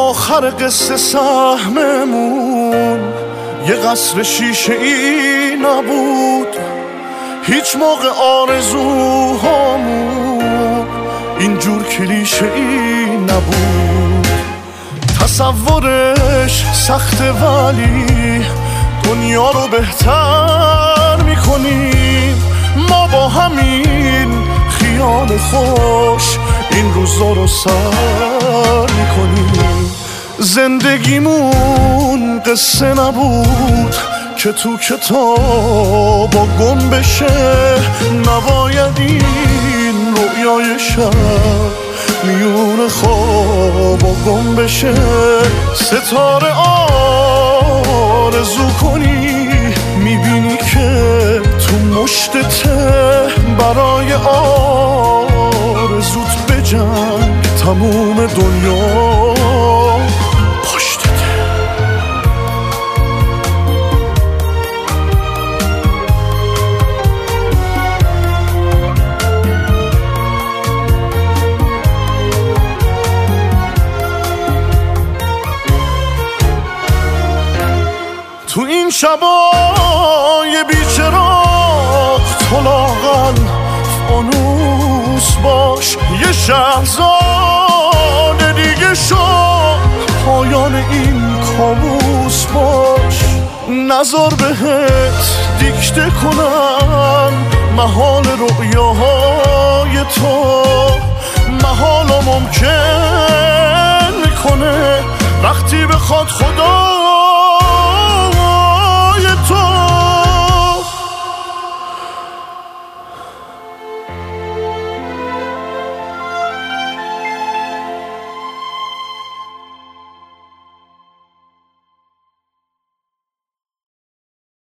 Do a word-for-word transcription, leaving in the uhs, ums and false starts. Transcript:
آخر قصه سهممون یه قصر شیشه ای نبود، هیچ موقع آرزوهامون اینجور کلیشه ای نبود. تصورش سخته ولی دنیا رو بهتر میکنیم ما با همین خیال خوش این روزا رو سر میکنیم. زندگیمون قصه نبود که تو کتابا گم بشه، نباید این رویای شب میون خوابا گم بشه. ستاره آرزو کنی میبینی که تو مشتته، برای آرزوت بجنگ تموم دنیا پشتته. تو این شبای بیچراغ تو لاغل فانوس باش، یه شهرزاد دیگه شو پایان این کابوس باش. نذار بهت دیکته کنم محال رؤیاهای تو، محال ممکن میکنه وقتی بخواد خدا